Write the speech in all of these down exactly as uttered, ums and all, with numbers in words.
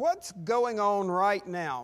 what's going on right now?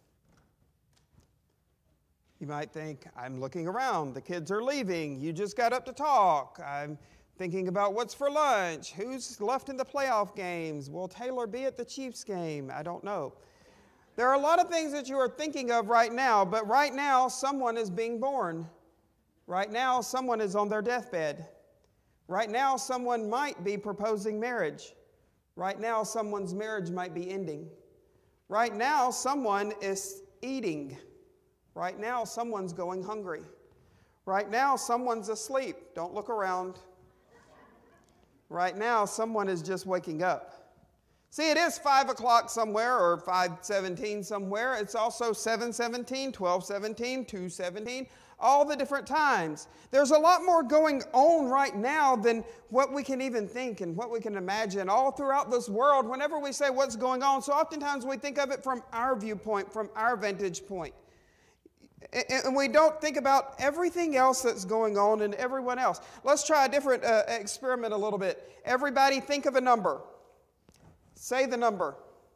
You might think, I'm looking around, the kids are leaving, you just got up to talk, I'm thinking about what's for lunch, who's left in the playoff games, will Taylor be at the Chiefs game? I don't know. There are a lot of things that you are thinking of right now, but right now someone is being born. Right now someone is on their deathbed. Right now someone might be proposing marriage. Right now someone's marriage might be ending. Right now someone is eating. Right now someone's going hungry. Right now someone's asleep. Don't look around. Right now someone is just waking up. See, it is five o'clock somewhere or five seventeen somewhere. It's also seven seventeen, twelve seventeen, two seventeen, all the different times. There's a lot more going on right now than what we can even think and what we can imagine all throughout this world whenever we say what's going on. So oftentimes we think of it from our viewpoint, from our vantage point. And we don't think about everything else that's going on and everyone else. Let's try a different uh, experiment a little bit. Everybody think of a number. Say the number.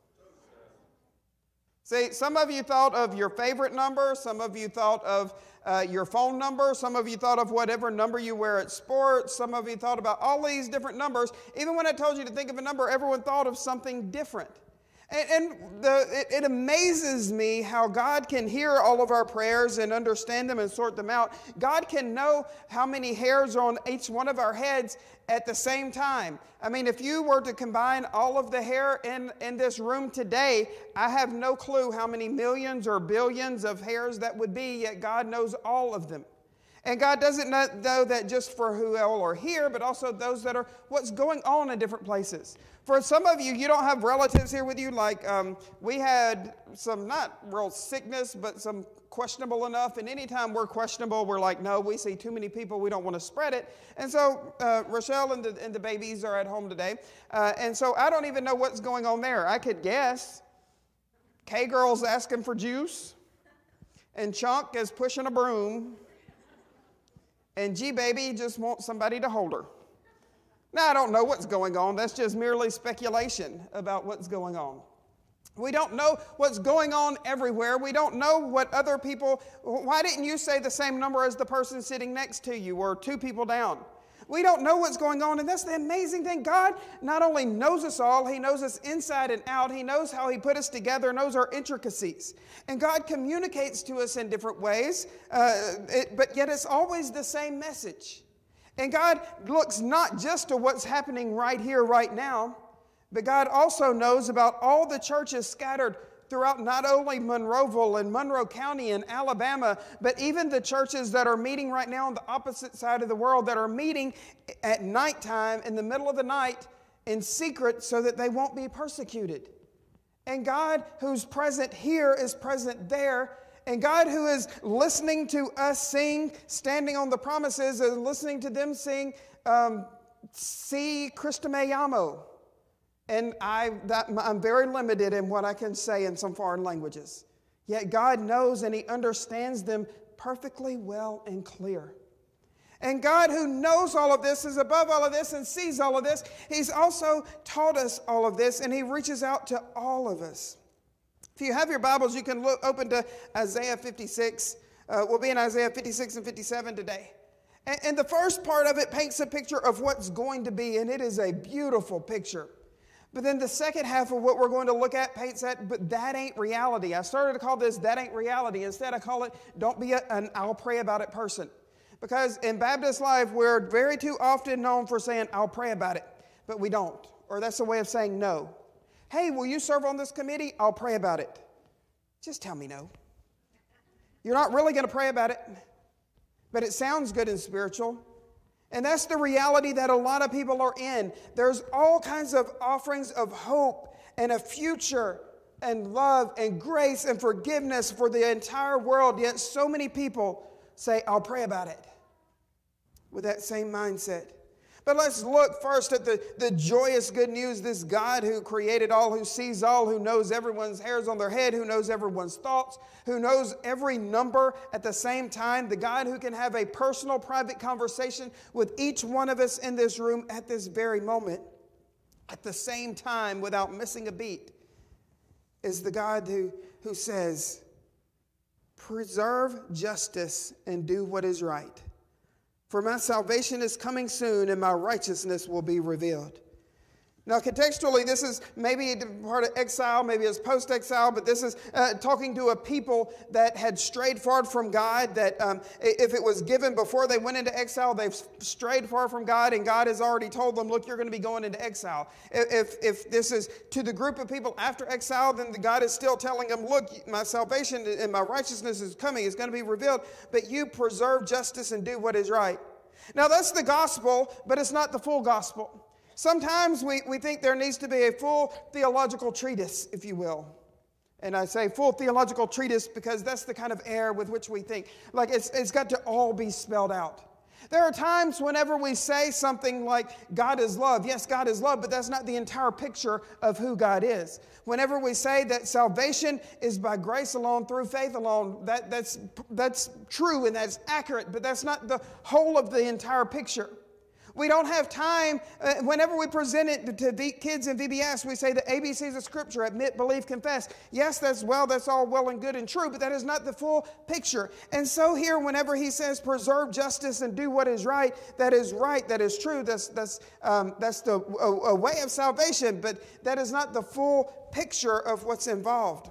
See, some of you thought of your favorite number. Some of you thought of uh, your phone number. Some of you thought of whatever number you wear at sports. Some of you thought about all these different numbers. Even when I told you to think of a number, everyone thought of something different. And, and the, it, it amazes me how God can hear all of our prayers and understand them and sort them out. God can know how many hairs are on each one of our heads at the same time. I mean, if you were to combine all of the hair in, in this room today, I have no clue how many millions or billions of hairs that would be, yet God knows all of them. And God doesn't know that just for who all are here, but also those that are what's going on in different places. For some of you, you don't have relatives here with you. Like um, we had some, not real sickness, but some questionable enough. And anytime we're questionable, we're like, no, we see too many people. We don't want to spread it. And so uh, Rochelle and the, and the babies are at home today. Uh, and so I don't even know what's going on there. I could guess. K-Girl's asking for juice. And Chunk is pushing a broom. And G-Baby just wants somebody to hold her. Now, I don't know what's going on. That's just merely speculation about what's going on. We don't know what's going on everywhere. We don't know what other people... Why didn't you say the same number as the person sitting next to you or two people down? We don't know what's going on, and that's the amazing thing. God not only knows us all, He knows us inside and out. He knows how He put us together, knows our intricacies. And God communicates to us in different ways, uh, it, but yet it's always the same message. And God looks not just to what's happening right here, right now, but God also knows about all the churches scattered throughout not only Monroeville and Monroe County and Alabama, but even the churches that are meeting right now on the opposite side of the world that are meeting at nighttime in the middle of the night in secret so that they won't be persecuted. And God who's present here is present there. And God who is listening to us sing, standing on the promises and listening to them sing, um, Si Christo me llamo. And I, that, I'm very limited in what I can say in some foreign languages. Yet God knows and He understands them perfectly well and clear. And God who knows all of this is above all of this and sees all of this. He's also taught us all of this, and He reaches out to all of us. If you have your Bibles, you can look open to Isaiah fifty-six. Uh, we'll be in Isaiah fifty-six and fifty-seven today. And, and the first part of it paints a picture of what's going to be, and it is a beautiful picture. But then the second half of what we're going to look at paints that, but that ain't reality. I started to call this, that ain't reality. Instead, I call it, don't be a, an I'll pray about it person. Because in Baptist life, we're very too often known for saying, I'll pray about it. But we don't. Or that's a way of saying no. Hey, will you serve on this committee? I'll pray about it. Just tell me no. You're not really going to pray about it. But it sounds good and spiritual. And that's the reality that a lot of people are in. There's all kinds of offerings of hope and a future and love and grace and forgiveness for the entire world. Yet so many people say, I'll pray about it with that same mindset. But let's look first at the, the joyous good news. This God who created all, who sees all, who knows everyone's hairs on their head, who knows everyone's thoughts, who knows every number at the same time. The God who can have a personal, private conversation with each one of us in this room at this very moment, at the same time without missing a beat. is the God who, who says, preserve justice and do what is right. For my salvation is coming soon, and my righteousness will be revealed. Now, contextually, this is maybe a part of exile, maybe it's post-exile, but this is uh, talking to a people that had strayed far from God, that um, if it was given before they went into exile, they've strayed far from God, and God has already told them, look, you're going to be going into exile. If, if this is to the group of people after exile, then God is still telling them, look, my salvation and my righteousness is coming, it's going to be revealed, but you preserve justice and do what is right. Now, that's the gospel, but it's not the full gospel. Sometimes we, we think there needs to be a full theological treatise, if you will. And I say full theological treatise because that's the kind of air with which we think. Like it's, it's got to all be spelled out. There are times whenever we say something like God is love. Yes, God is love, but that's not the entire picture of who God is. Whenever we say that salvation is by grace alone, through faith alone, that, that's, that's true and that's accurate, but that's not the whole of the entire picture. We don't have time. Uh, whenever we present it to the kids in V B S, we say the A B Cs of Scripture: admit, believe, confess. Yes, that's well, that's all well and good and true, but that is not the full picture. And so here, whenever he says preserve justice and do what is right, that is right, that is true. That's that's um, that's the a, a way of salvation, but that is not the full picture of what's involved.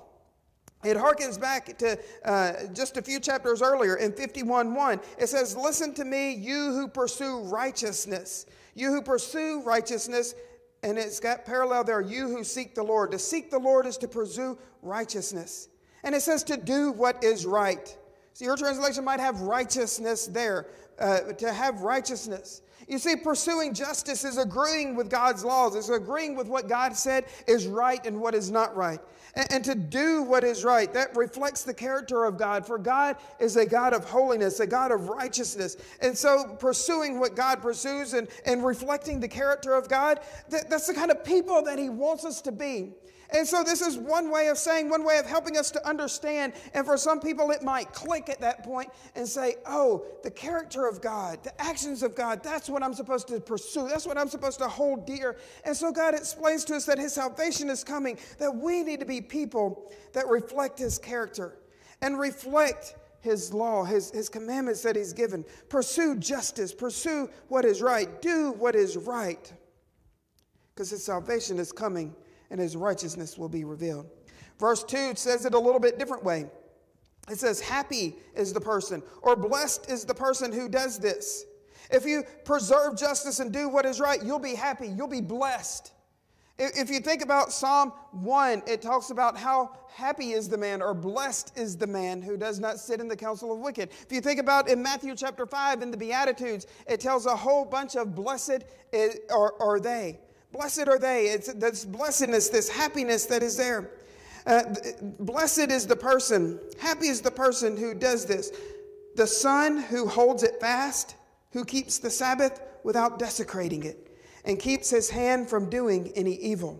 It harkens back to uh, just a few chapters earlier in fifty-one one. It says, listen to me, you who pursue righteousness. You who pursue righteousness, and it's got parallel there, you who seek the Lord. To seek the Lord is to pursue righteousness. And it says to do what is right. So your translation might have righteousness there, uh, to have righteousness. You see, pursuing justice is agreeing with God's laws. It's agreeing with what God said is right and what is not right. And, and to do what is right, that reflects the character of God. For God is a God of holiness, a God of righteousness. And so pursuing what God pursues and, and reflecting the character of God, that, that's the kind of people that he wants us to be. And so this is one way of saying, one way of helping us to understand. And for some people, it might click at that point and say, oh, the character of God, the actions of God, that's what I'm supposed to pursue. That's what I'm supposed to hold dear. And so God explains to us that his salvation is coming, that we need to be people that reflect his character and reflect his law, his, his commandments that he's given. Pursue justice, pursue what is right, do what is right, because his salvation is coming and his righteousness will be revealed. Verse two says it a little bit different way. It says, happy is the person, or blessed is the person who does this. If you preserve justice and do what is right, you'll be happy, you'll be blessed. If you think about Psalm one, it talks about how happy is the man, or blessed is the man who does not sit in the counsel of wicked. If you think about in Matthew chapter five, in the Beatitudes, it tells a whole bunch of blessed are, are they. Blessed are they. It's this blessedness, this happiness that is there. Uh, blessed is the person, happy is the person who does this. The son who holds it fast, who keeps the Sabbath without desecrating it, and keeps his hand from doing any evil.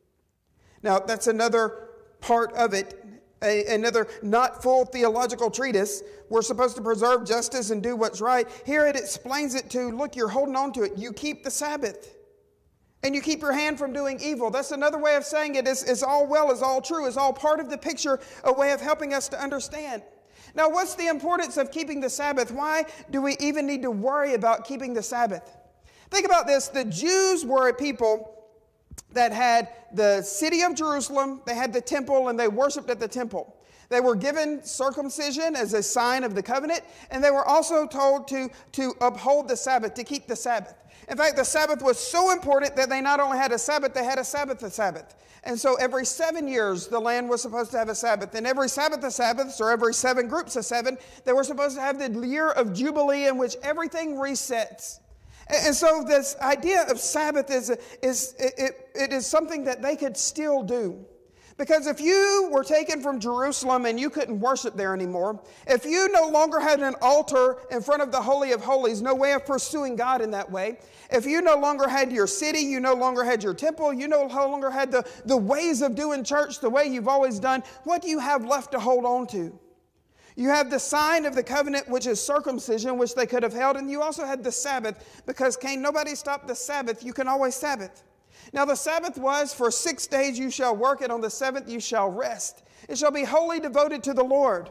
Now, that's another part of it, a, another not full theological treatise. We're supposed to preserve justice and do what's right. Here it explains it to, look, you're holding on to it. You keep the Sabbath. And you keep your hand from doing evil. That's another way of saying it. It's, it's all well, it's all true. It's all part of the picture, a way of helping us to understand. Now, what's the importance of keeping the Sabbath? Why do we even need to worry about keeping the Sabbath? Think about this. The Jews were a people that had the city of Jerusalem, they had the temple, and they worshiped at the temple. They were given circumcision as a sign of the covenant, and they were also told to, to uphold the Sabbath, to keep the Sabbath. In fact, the Sabbath was so important that they not only had a Sabbath, they had a Sabbath a Sabbath. And so every seven years, the land was supposed to have a Sabbath. And every Sabbath of Sabbaths, or every seven groups of seven, they were supposed to have the year of Jubilee in which everything resets. And so this idea of Sabbath is, is it, it, it is something that they could still do. Because if you were taken from Jerusalem and you couldn't worship there anymore, if you no longer had an altar in front of the Holy of Holies, no way of pursuing God in that way, if you no longer had your city, you no longer had your temple, you no longer had the, the ways of doing church the way you've always done, what do you have left to hold on to? You have the sign of the covenant, which is circumcision, which they could have held, and you also had the Sabbath, because can nobody stop the Sabbath? You can always Sabbath. Now the Sabbath was, for six days you shall work, and on the seventh you shall rest. It shall be wholly devoted to the Lord.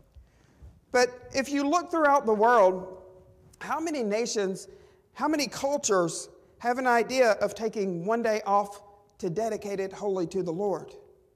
But if you look throughout the world, how many nations, how many cultures have an idea of taking one day off to dedicate it wholly to the Lord?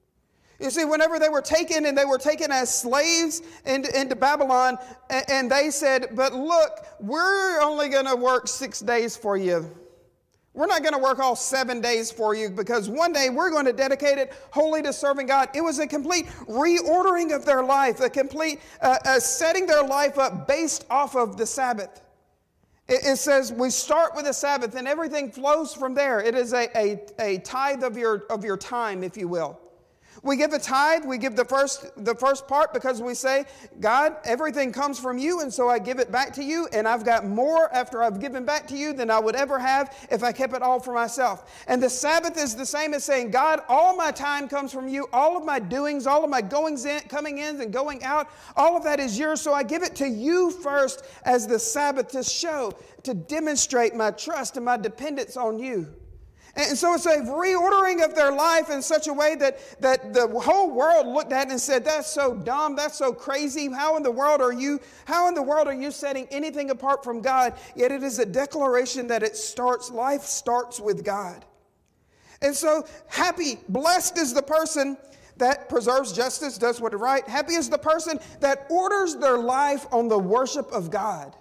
You see, whenever they were taken and they were taken as slaves into, into Babylon, and, and they said, but look, we're only going to work six days for you. We're not going to work all seven days for you because one day we're going to dedicate it wholly to serving God. It was a complete reordering of their life, a complete uh, uh, setting their life up based off of the Sabbath. It, it says we start with the Sabbath and everything flows from there. It is a, a, a tithe of your, of your time, if you will. We give a tithe, we give the first, the first part because we say, God, everything comes from you, and so I give it back to you, and I've got more after I've given back to you than I would ever have if I kept it all for myself. And the Sabbath is the same as saying, God, all my time comes from you, all of my doings, all of my goings in, coming in and going out, all of that is yours, so I give it to you first as the Sabbath to show, to demonstrate my trust and my dependence on you. And so it's a reordering of their life in such a way that, that the whole world looked at it and said, that's so dumb, that's so crazy. How in the world are you, how in the world are you setting anything apart from God? Yet it is a declaration that it starts, life starts with God. And so happy, blessed is the person that preserves justice, does what is right. Happy is the person that orders their life on the worship of God.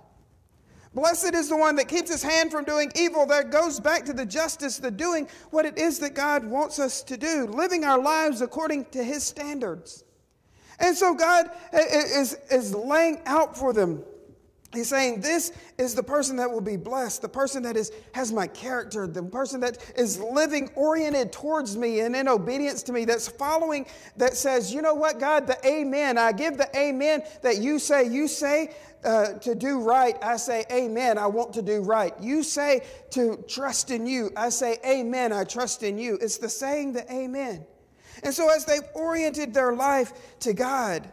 Blessed is the one that keeps his hand from doing evil. That goes back to the justice, the doing what it is that God wants us to do, living our lives according to his standards. And so God is, is laying out for them. He's saying, this is the person that will be blessed, the person that is, has my character, the person that is living oriented towards me and in obedience to me, that's following, that says, you know what, God, the amen. I give the amen that you say, you say uh, to do right. I say, amen, I want to do right. You say to trust in you. I say, amen, I trust in you. It's the saying the amen. And so as they've oriented their life to God,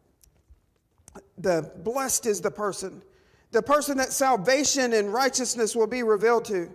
the blessed is the person. The person that salvation and righteousness will be revealed to.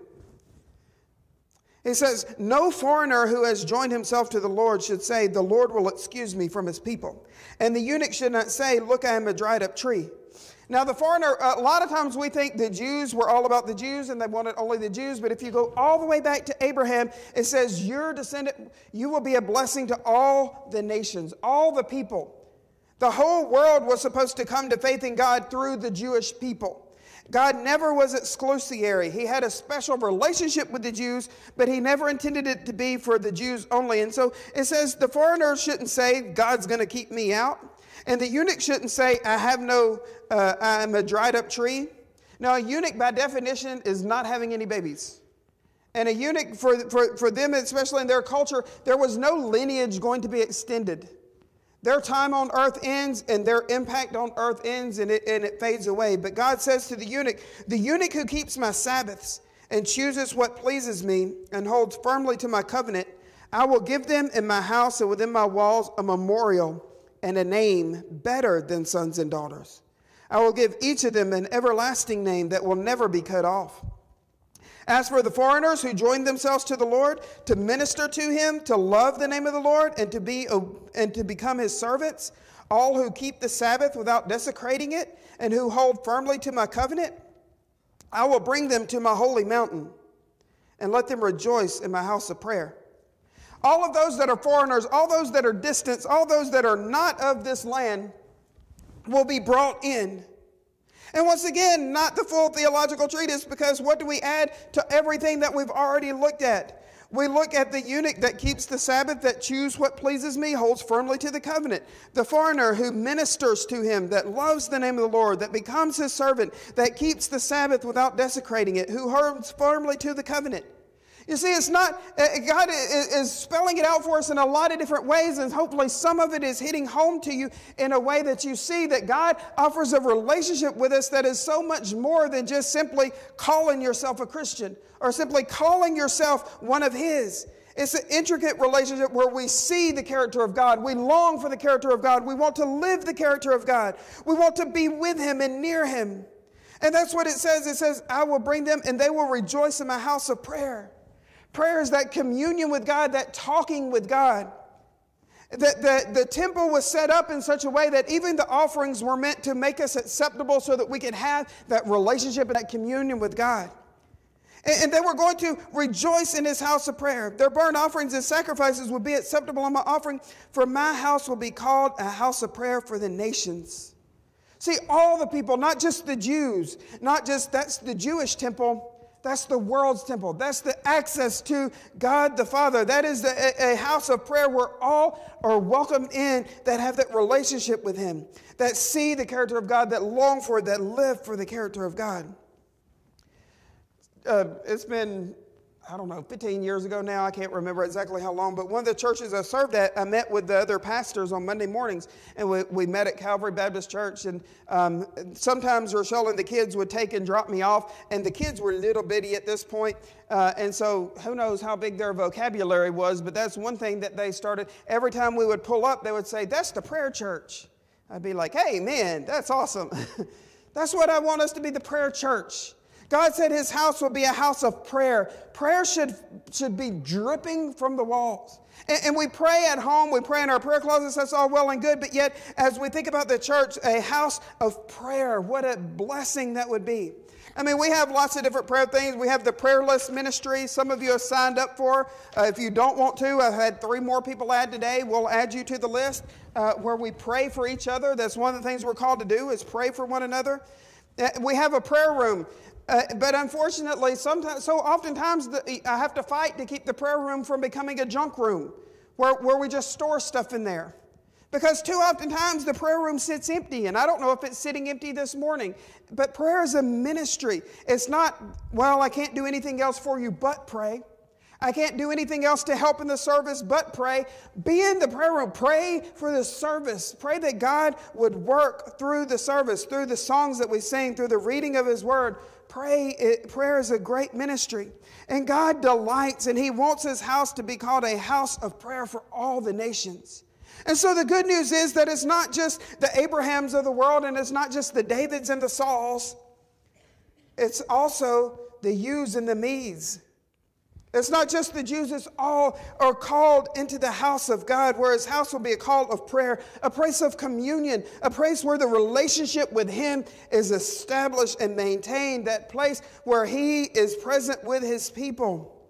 He says, no foreigner who has joined himself to the Lord should say, the Lord will excuse me from his people. And the eunuch should not say, look, I am a dried up tree. Now the foreigner, a lot of times we think the Jews were all about the Jews and they wanted only the Jews. But if you go all the way back to Abraham, it says your descendant, you will be a blessing to all the nations, all the people. The whole world was supposed to come to faith in God through the Jewish people. God never was exclusionary. He had a special relationship with the Jews, but he never intended it to be for the Jews only. And so it says the foreigner shouldn't say, God's going to keep me out. And the eunuch shouldn't say, I have no, uh, I'm a dried up tree. Now, a eunuch by definition is not having any babies. And a eunuch, for, for, for them, especially in their culture, there was no lineage going to be extended. Their time on earth ends and their impact on earth ends and it, and it fades away. But God says to the eunuch, the eunuch who keeps my Sabbaths and chooses what pleases me and holds firmly to my covenant, I will give them in my house and within my walls a memorial and a name better than sons and daughters. I will give each of them an everlasting name that will never be cut off. As for the foreigners who join themselves to the Lord, to minister to him, to love the name of the Lord, and to be and to become his servants, all who keep the Sabbath without desecrating it, and who hold firmly to my covenant, I will bring them to my holy mountain, and let them rejoice in my house of prayer. All of those that are foreigners, all those that are distant, all those that are not of this land will be brought in. And once again, not the full theological treatise, because what do we add to everything that we've already looked at? We look at the eunuch that keeps the Sabbath, that chooses what pleases me, holds firmly to the covenant. The foreigner who ministers to him, that loves the name of the Lord, that becomes his servant, that keeps the Sabbath without desecrating it, who holds firmly to the covenant. You see, it's not, God is spelling it out for us in a lot of different ways, and hopefully some of it is hitting home to you in a way that you see that God offers a relationship with us that is so much more than just simply calling yourself a Christian or simply calling yourself one of his. It's an intricate relationship where we see the character of God. We long for the character of God. We want to live the character of God. We want to be with him and near him. And that's what it says. It says, I will bring them and they will rejoice in my house of prayer. Prayer is that communion with God, that talking with God. The, the, the temple was set up in such a way that even the offerings were meant to make us acceptable so that we could have that relationship and that communion with God. And, and they were going to rejoice in his house of prayer. Their burnt offerings and sacrifices would be acceptable on my offering, for my house will be called a house of prayer for the nations. See, all the people, not just the Jews, not just that's the Jewish temple, that's the world's temple. That's the access to God the Father. That is the, a, a house of prayer where all are welcomed in that have that relationship with him, that see the character of God, that long for it, that live for the character of God. Uh, it's been, I don't know, fifteen years ago now. I can't remember exactly how long, but one of the churches I served at, I met with the other pastors on Monday mornings, and we, we met at Calvary Baptist Church, and um, sometimes Rochelle and the kids would take and drop me off, and the kids were little bitty at this point, uh, and so who knows how big their vocabulary was, but that's one thing that they started. Every time we would pull up, they would say, "That's the prayer church." I'd be like, "Hey, man, that's awesome." That's what I want us to be, the prayer church. God said his house will be a house of prayer. Prayer should, should be dripping from the walls. And, and we pray at home, we pray in our prayer closets, that's all well and good, but yet as we think about the church, a house of prayer, what a blessing that would be. I mean, we have lots of different prayer things. We have the prayer list ministry. Some of you have signed up for. Uh, if you don't want to, I've had three more people add today. We'll add you to the list uh, where we pray for each other. That's one of the things we're called to do, is pray for one another. Uh, we have a prayer room. Uh, but unfortunately, sometimes, so oftentimes the, I have to fight to keep the prayer room from becoming a junk room where, where we just store stuff in there. Because too often times the prayer room sits empty, and I don't know if it's sitting empty this morning. But prayer is a ministry. It's not, well, I can't do anything else for you but pray. I can't do anything else to help in the service but pray. Be in the prayer room. Pray for the service. Pray that God would work through the service, through the songs that we sing, through the reading of his word. Pray. It, prayer is a great ministry. And God delights, and he wants his house to be called a house of prayer for all the nations. And so the good news is that it's not just the Abrahams of the world, and it's not just the Davids and the Sauls. It's also the yous and the me's. It's not just the Jews, it's all are called into the house of God, where his house will be a call of prayer, a place of communion, a place where the relationship with him is established and maintained, that place where he is present with his people.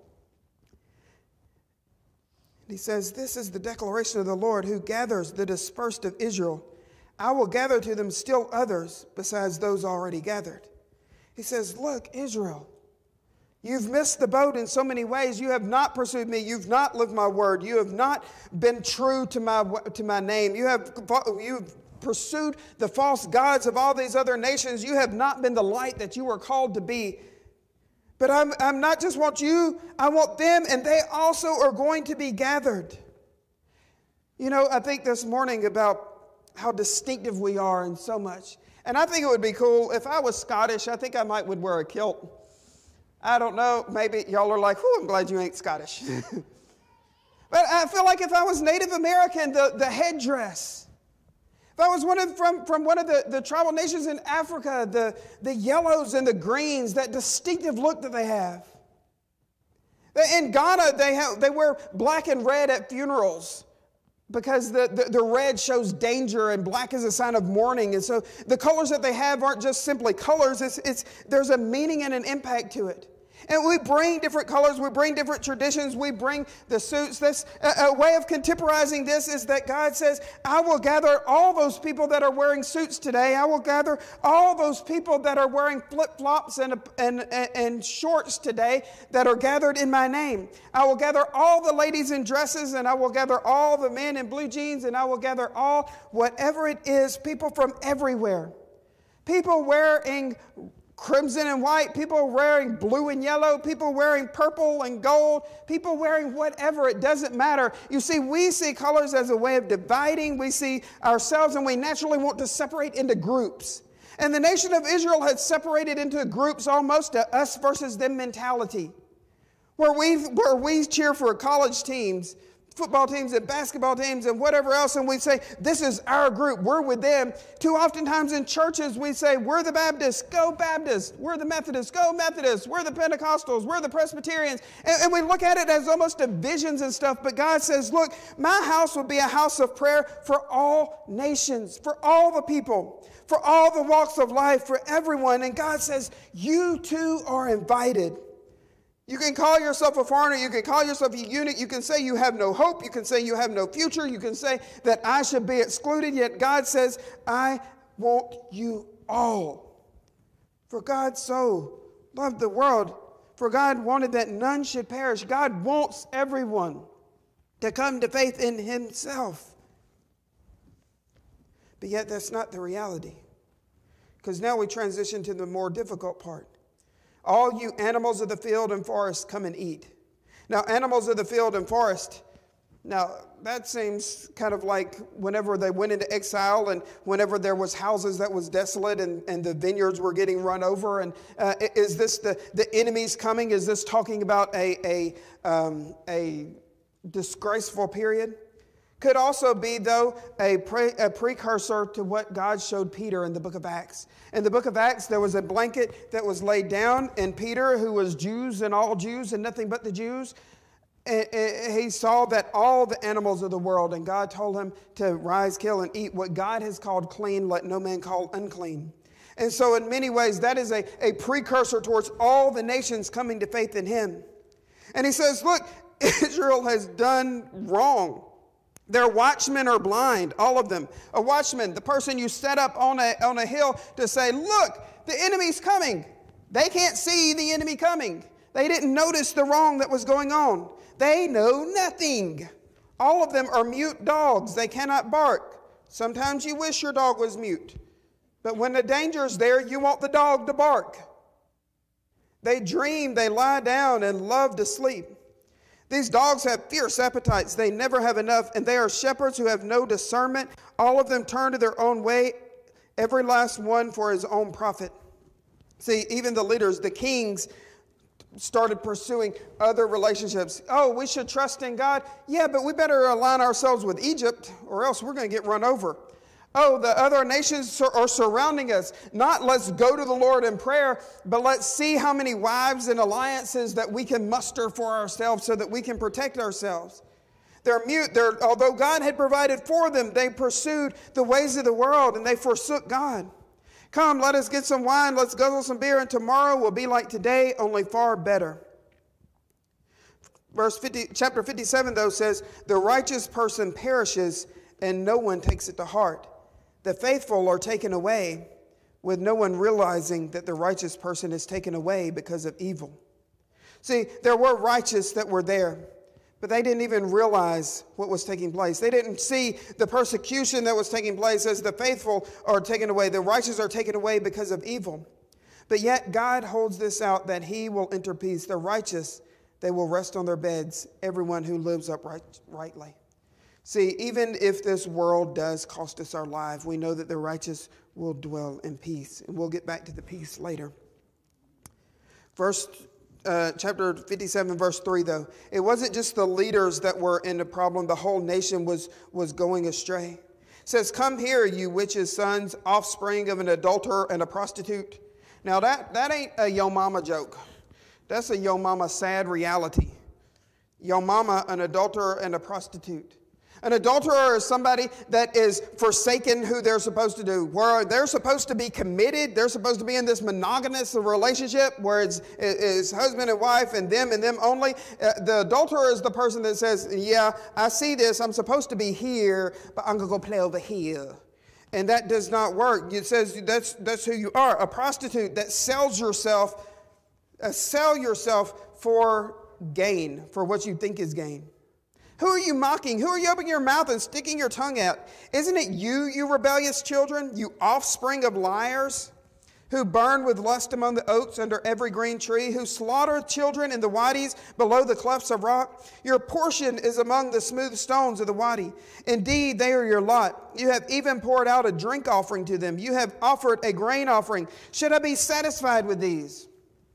He says, this is the declaration of the Lord who gathers the dispersed of Israel. I will gather to them still others besides those already gathered. He says, look, Israel, you've missed the boat in so many ways. You have not pursued me. You've not lived my word. You have not been true to my, to my name. You have, you've pursued the false gods of all these other nations. You have not been the light that you were called to be. But I'm, I'm not just want you, I want them, and they also are going to be gathered. You know, I think this morning about how distinctive we are in so much. And I think it would be cool, if I was Scottish, I think I might would wear a kilt. I don't know, maybe y'all are like, whew, I'm glad you ain't Scottish. But I feel like if I was Native American, the, the headdress. If I was one of, from, from one of the, the tribal nations in Africa, the, the yellows and the greens, that distinctive look that they have. In Ghana, they, have, they wear black and red at funerals because the, the, the red shows danger and black is a sign of mourning. And so the colors that they have aren't just simply colors. It's, it's, there's a meaning and an impact to it. And we bring different colors, we bring different traditions, we bring the suits. This, a, a way of contemporizing this is that God says, I will gather all those people that are wearing suits today. I will gather all those people that are wearing flip-flops and, and, and shorts today that are gathered in my name. I will gather all the ladies in dresses, and I will gather all the men in blue jeans, and I will gather all, whatever it is, people from everywhere. People wearing crimson and white, people wearing blue and yellow, people wearing purple and gold, people wearing whatever, it doesn't matter. You see, we see colors as a way of dividing. We see ourselves and we naturally want to separate into groups. And the nation of Israel had separated into groups, almost a us versus them mentality, where we, where we cheer for college teams football teams and basketball teams and whatever else, and we say, this is our group, we're with them. Too oftentimes in churches we say, we're the Baptists, go Baptists. We're the Methodists, go Methodists. We're the Pentecostals, we're the Presbyterians. And, and we look at it as almost divisions and stuff, but God says, look, my house will be a house of prayer for all nations, for all the people, for all the walks of life, for everyone. And God says, you too are invited. You can call yourself a foreigner. You can call yourself a eunuch. You can say you have no hope. You can say you have no future. You can say that I should be excluded. Yet God says, I want you all. For God so loved the world. For God wanted that none should perish. God wants everyone to come to faith in himself. But yet that's not the reality. Because now we transition to the more difficult part. All you animals of the field and forest, come and eat. Now, animals of the field and forest, now that seems kind of like whenever they went into exile and whenever there was houses that was desolate and, and the vineyards were getting run over. And uh, is this the, the enemies coming? Is this talking about a, a, um, a disgraceful period? Could also be, though, a, pre, a precursor to what God showed Peter in the book of Acts. In the book of Acts, there was a blanket that was laid down, and Peter, who was Jews and all Jews and nothing but the Jews, he saw that all the animals of the world, and God told him to rise, kill, and eat. What God has called clean, let no man call unclean. And so in many ways, that is a, a precursor towards all the nations coming to faith in him. And he says, look, Israel has done wrong. Their watchmen are blind, all of them. A watchman, the person you set up on a, on a hill to say, look, the enemy's coming. They can't see the enemy coming. They didn't notice the wrong that was going on. They know nothing. All of them are mute dogs. They cannot bark. Sometimes you wish your dog was mute. But when the danger's there, you want the dog to bark. They dream, they lie down and love to sleep. These dogs have fierce appetites. They never have enough, and they are shepherds who have no discernment. All of them turn to their own way, every last one for his own profit. See, even the leaders, the kings, started pursuing other relationships. Oh, we should trust in God. Yeah, but we better align ourselves with Egypt, or else we're going to get run over. Oh, the other nations are surrounding us. Not let's go to the Lord in prayer, but let's see how many wives and alliances that we can muster for ourselves so that we can protect ourselves. They're mute. They're, although God had provided for them, they pursued the ways of the world and they forsook God. Come, let us get some wine, let's guzzle some beer, and tomorrow will be like today, only far better. Verse fifty, chapter fifty-seven, though, says, the righteous person perishes and no one takes it to heart. The faithful are taken away with no one realizing that the righteous person is taken away because of evil. See, there were righteous that were there, but they didn't even realize what was taking place. They didn't see the persecution that was taking place as the faithful are taken away. The righteous are taken away because of evil. But yet God holds this out that he will enter peace. The righteous, they will rest on their beds, everyone who lives uprightly. See, even if this world does cost us our life, we know that the righteous will dwell in peace. And we'll get back to the peace later. Verse, uh, chapter fifty-seven, verse three, though. It wasn't just the leaders that were in the problem. The whole nation was, was going astray. It says, come here, you witches' sons, offspring of an adulterer and a prostitute. Now, that, that ain't a yo mama joke. That's a yo mama sad reality. Yo mama, an adulterer and a prostitute. An adulterer is somebody that is forsaken who they're supposed to do. Where they're supposed to be committed. They're supposed to be in this monogamous relationship where it's, it's husband and wife and them and them only. Uh, the adulterer is the person that says, yeah, I see this. I'm supposed to be here, but I'm going to go play over here. And that does not work. It says that's, that's who you are. A prostitute that sells yourself, uh, sell yourself for gain, for what you think is gain. Who are you mocking? Who are you opening your mouth and sticking your tongue at? Isn't it you, you rebellious children, you offspring of liars, who burn with lust among the oaks under every green tree, who slaughter children in the wadis below the clefts of rock? Your portion is among the smooth stones of the wadi. Indeed, they are your lot. You have even poured out a drink offering to them. You have offered a grain offering. Should I be satisfied with these?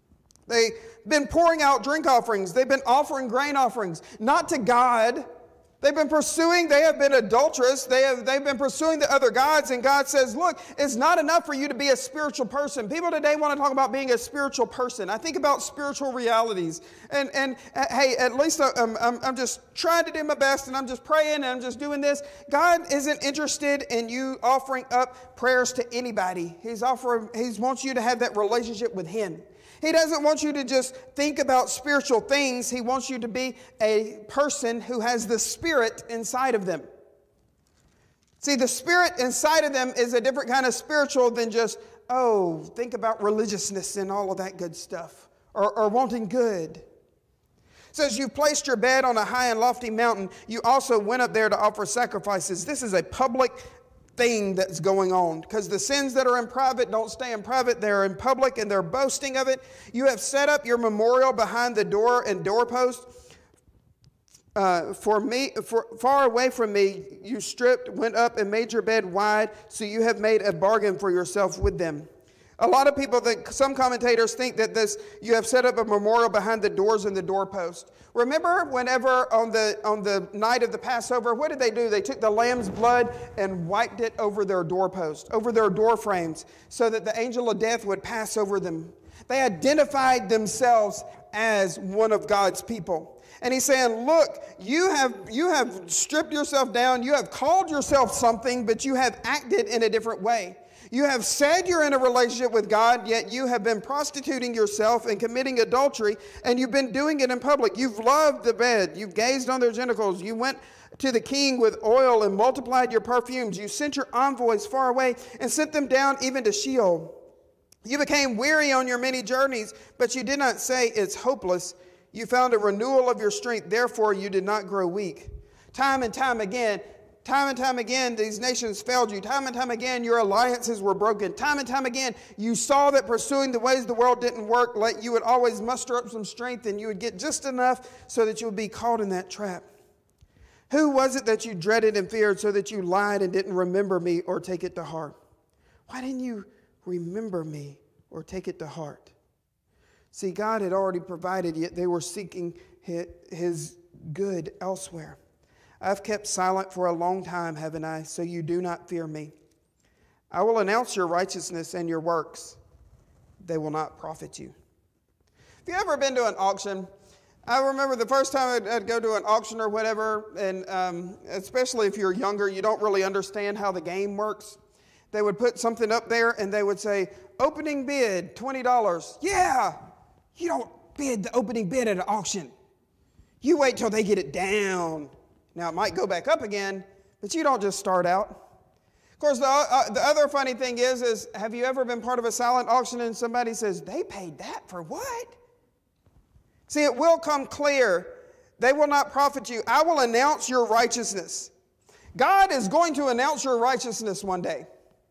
They've been pouring out drink offerings. They've been offering grain offerings, not to God, They've been pursuing, they have been adulterous, they have, they've been pursuing the other gods, and God says, look, it's not enough for you to be a spiritual person. People today want to talk about being a spiritual person. I think about spiritual realities, and, and uh, hey, at least I'm, I'm, I'm just trying to do my best, and I'm just praying, and I'm just doing this. God isn't interested in you offering up prayers to anybody. He's offering, He wants you to have that relationship with Him. He doesn't want you to just think about spiritual things. He wants you to be a person who has the Spirit inside of them. See, the Spirit inside of them is a different kind of spiritual than just, oh, think about religiousness and all of that good stuff, or, or wanting good. It says, you've placed your bed on a high and lofty mountain. You also went up there to offer sacrifices. This is a public thing that's going on, because the sins that are in private don't stay in private, they're in public, and they're boasting of it. You have set up your memorial behind the door and doorpost. Uh, for me, for, far away from me, you stripped, went up and made your bed wide, so you have made a bargain for yourself with them. A lot of people think, some commentators think that this, you have set up a memorial behind the doors and the doorpost. Remember whenever on the, on the night of the Passover, what did they do? They took the lamb's blood and wiped it over their doorpost, over their door frames, so that the angel of death would pass over them. They identified themselves as one of God's people. And he's saying, look, you have, you have stripped yourself down, you have called yourself something, but you have acted in a different way. You have said you're in a relationship with God, yet you have been prostituting yourself and committing adultery, and you've been doing it in public. You've loved the bed. You've gazed on their genitals. You went to the king with oil and multiplied your perfumes. You sent your envoys far away and sent them down even to Sheol. You became weary on your many journeys, but you did not say it's hopeless. You found a renewal of your strength. Therefore, you did not grow weak. Time and time again, Time and time again, these nations failed you. Time and time again, your alliances were broken. Time and time again, you saw that pursuing the ways of the world didn't work. Like you would always muster up some strength, and you would get just enough so that you would be caught in that trap. Who was it that you dreaded and feared, so that you lied and didn't remember me or take it to heart? Why didn't you remember me or take it to heart? See, God had already provided, yet they were seeking His good elsewhere. I've kept silent for a long time, haven't I? So you do not fear me. I will announce your righteousness and your works. They will not profit you. Have you ever been to an auction? I remember the first time I'd, I'd go to an auction or whatever, and um, especially if you're younger, you don't really understand how the game works. They would put something up there, and they would say, opening bid, twenty dollars. Yeah, you don't bid the opening bid at an auction. You wait till they get it down. Now, it might go back up again, but you don't just start out. Of course, the, uh, the other funny thing is, is, have you ever been part of a silent auction and somebody says, they paid that for what? See, it will come clear. They will not profit you. I will announce your righteousness. God is going to announce your righteousness one day.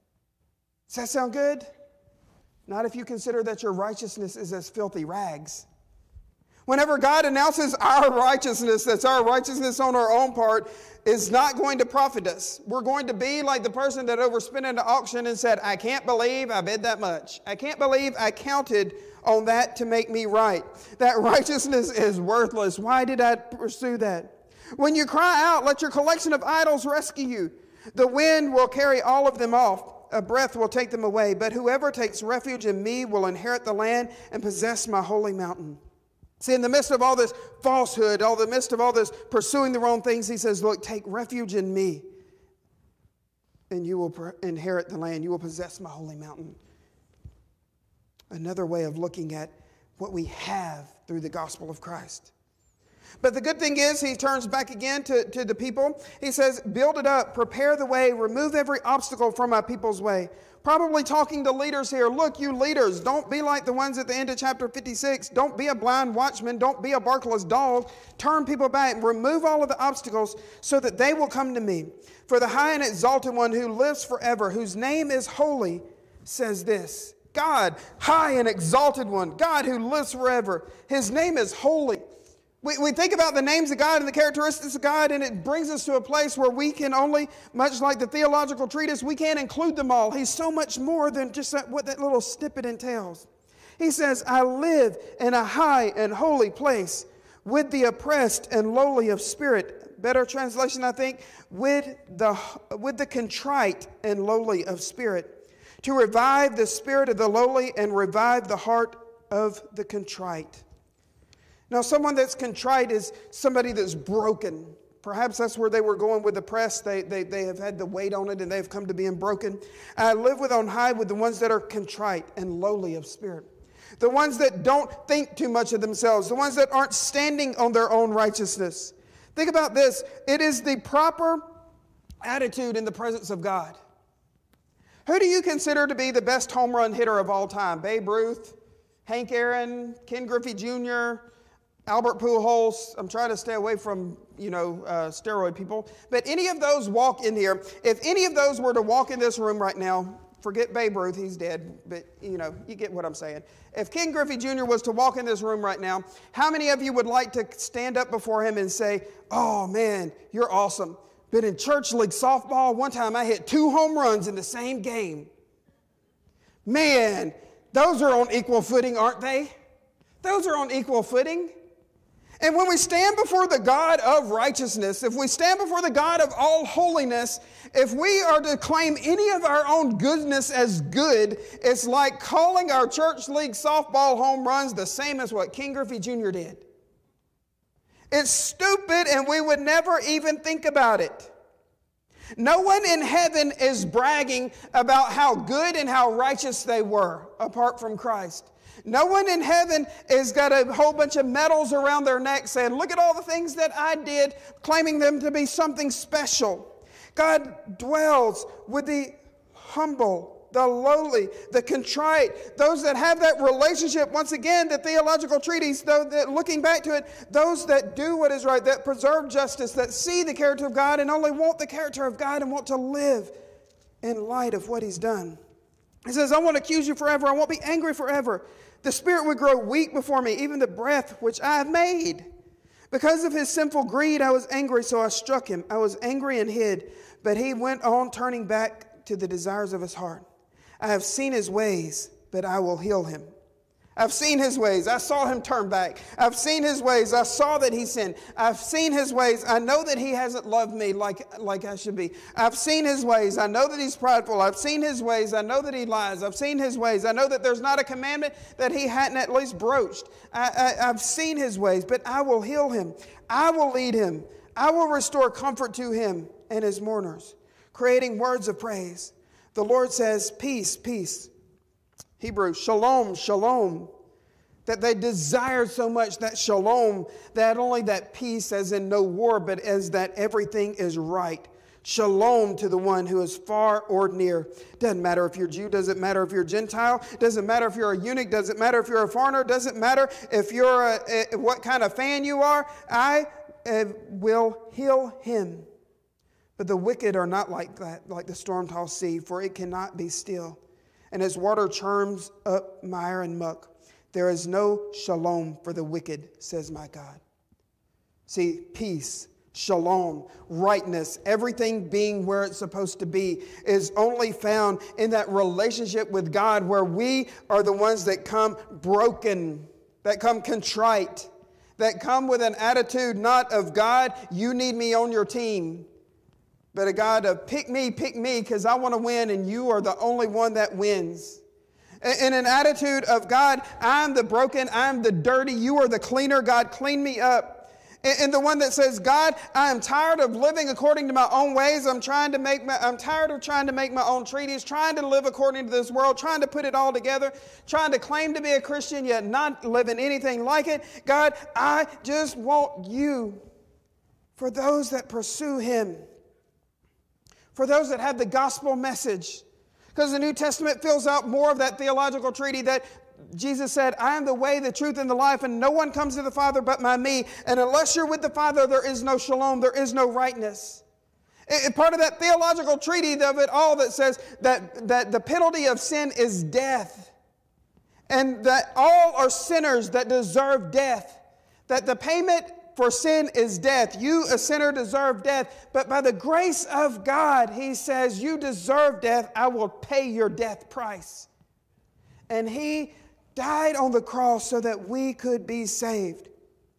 Does that sound good? Not if you consider that your righteousness is as filthy rags. Whenever God announces our righteousness, that's our righteousness on our own part, is not going to profit us. We're going to be like the person that overspent in the auction and said, I can't believe I bid that much. I can't believe I counted on that to make me right. That righteousness is worthless. Why did I pursue that? When you cry out, let your collection of idols rescue you. The wind will carry all of them off. A breath will take them away. But whoever takes refuge in me will inherit the land and possess my holy mountain. See, in the midst of all this falsehood, all the midst of all this pursuing the wrong things, he says, look, take refuge in me, and you will inherit the land. You will possess my holy mountain. Another way of looking at what we have through the gospel of Christ. But the good thing is, he turns back again to, to the people. He says, build it up, prepare the way, remove every obstacle from my people's way. Probably talking to leaders here. Look, you leaders, don't be like the ones at the end of chapter fifty-six. Don't be a blind watchman. Don't be a barkless dog. Turn people back. Remove all of the obstacles so that they will come to me. For the high and exalted one who lives forever, whose name is holy, says this. God, high and exalted one. God who lives forever. His name is holy. We, we think about the names of God and the characteristics of God, and it brings us to a place where we can only, much like the theological treatise, we can't include them all. He's so much more than just that, what that little snippet entails. He says, I live in a high and holy place with the oppressed and lowly of spirit, Better translation, I think, with the, with the contrite and lowly of spirit, to revive the spirit of the lowly and revive the heart of the contrite. Now, someone that's contrite is somebody that's broken. Perhaps that's where they were going with the press. They, they, they have had the weight on it and they've come to being broken. I live with on high with the ones that are contrite and lowly of spirit. The ones that don't think too much of themselves. The ones that aren't standing on their own righteousness. Think about this. It is the proper attitude in the presence of God. Who do you consider to be the best home run hitter of all time? Babe Ruth, Hank Aaron, Ken Griffey Junior, Albert Pujols. I'm trying to stay away from, you know, uh, steroid people. But any of those walk in here. If any of those were to walk in this room right now, forget Babe Ruth, he's dead, but you know, you get what I'm saying. If Ken Griffey Junior was to walk in this room right now, how many of you would like to stand up before him and say, oh man, you're awesome. But in church league softball, one time I hit two home runs in the same game. Man, those are on equal footing, aren't they? Those are on equal footing. And when we stand before the God of righteousness, if we stand before the God of all holiness, if we are to claim any of our own goodness as good, it's like calling our church league softball home runs the same as what Ken Griffey Junior did. It's stupid and we would never even think about it. No one in heaven is bragging about how good and how righteous they were apart from Christ. No one in heaven has got a whole bunch of medals around their neck saying, look at all the things that I did, claiming them to be something special. God dwells with the humble, the lowly, the contrite, those that have that relationship. Once again, the theological treatise, though, that looking back to it, those that do what is right, that preserve justice, that see the character of God and only want the character of God and want to live in light of what He's done. He says, I won't accuse you forever. I won't be angry forever. The spirit would grow weak before me, even the breath which I have made. Because of his sinful greed, I was angry, so I struck him. I was angry and hid, but he went on turning back to the desires of his heart. I have seen his ways, but I will heal him. I've seen his ways. I saw him turn back. I've seen his ways. I saw that he sinned. I've seen his ways. I know that he hasn't loved me like, like I should be. I've seen his ways. I know that he's prideful. I've seen his ways. I know that he lies. I've seen his ways. I know that there's not a commandment that he hadn't at least broached. I, I, I've seen his ways, but I will heal him. I will lead him. I will restore comfort to him and his mourners, creating words of praise. The Lord says, peace, peace. Hebrew, shalom, shalom. That they desired so much that shalom, that only that peace as in no war, but as that everything is right. Shalom to the one who is far or near. Doesn't matter if you're Jew, doesn't matter if you're Gentile, doesn't matter if you're a eunuch, doesn't matter if you're a foreigner, doesn't matter if you're a, a, what kind of fan you are. I uh, will heal him. But the wicked are not like that, like the storm-tossed sea, for it cannot be still. And as water churns up mire and muck, there is no shalom for the wicked, says my God. See, peace, shalom, rightness, everything being where it's supposed to be is only found in that relationship with God where we are the ones that come broken, that come contrite, that come with an attitude not of God, you need me on your team, but a God of pick me, pick me, because I want to win and you are the only one that wins. In an attitude of God, I'm the broken, I'm the dirty, you are the cleaner, God, clean me up. And the one that says, God, I am tired of living according to my own ways. I'm trying to make my, I'm tired of trying to make my own treaties, trying to live according to this world, trying to put it all together, trying to claim to be a Christian, yet not living anything like it. God, I just want you. For those that pursue him, for those that have the gospel message, because the New Testament fills out more of that theological treaty that Jesus said, I am the way, the truth, and the life, and no one comes to the Father but by me. And unless you're with the Father, there is no shalom, there is no rightness. And part of that theological treaty of it all that says that, that the penalty of sin is death. And that all are sinners that deserve death. That the payment for sin is death. You, a sinner, deserve death. But by the grace of God, he says, you deserve death. I will pay your death price. And he died on the cross so that we could be saved.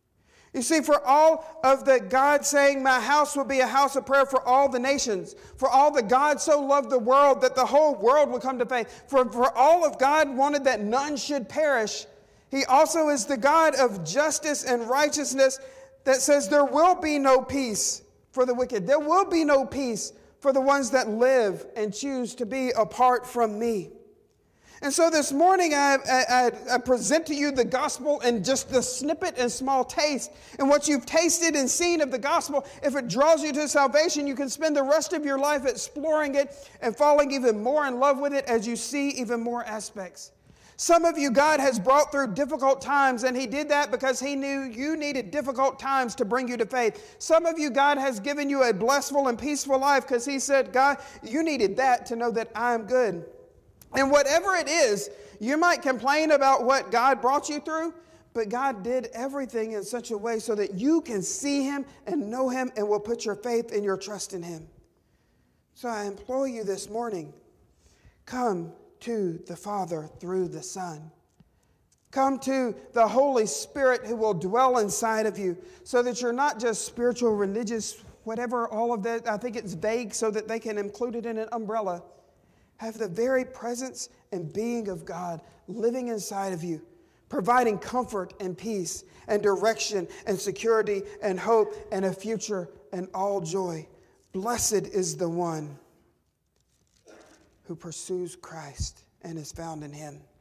You see, for all of the God saying, my house will be a house of prayer for all the nations, for all that God so loved the world that the whole world would come to faith, for, for all of God wanted that none should perish, he also is the God of justice and righteousness that says there will be no peace for the wicked. There will be no peace for the ones that live and choose to be apart from me. And so this morning I, I, I present to you the gospel in just the snippet and small taste. And what you've tasted and seen of the gospel, if it draws you to salvation, you can spend the rest of your life exploring it and falling even more in love with it as you see even more aspects. Some of you, God has brought through difficult times, and he did that because he knew you needed difficult times to bring you to faith. Some of you, God has given you a blissful and peaceful life because he said, God, you needed that to know that I'm good. And whatever it is, you might complain about what God brought you through, but God did everything in such a way so that you can see him and know him and will put your faith and your trust in him. So I implore you this morning, come to the Father through the Son. Come to the Holy Spirit who will dwell inside of you so that you're not just spiritual, religious, whatever, all of that. I think it's vague so that they can include it in an umbrella. Have the very presence and being of God living inside of you, providing comfort and peace and direction and security and hope and a future and all joy. Blessed is the one who pursues Christ and is found in him.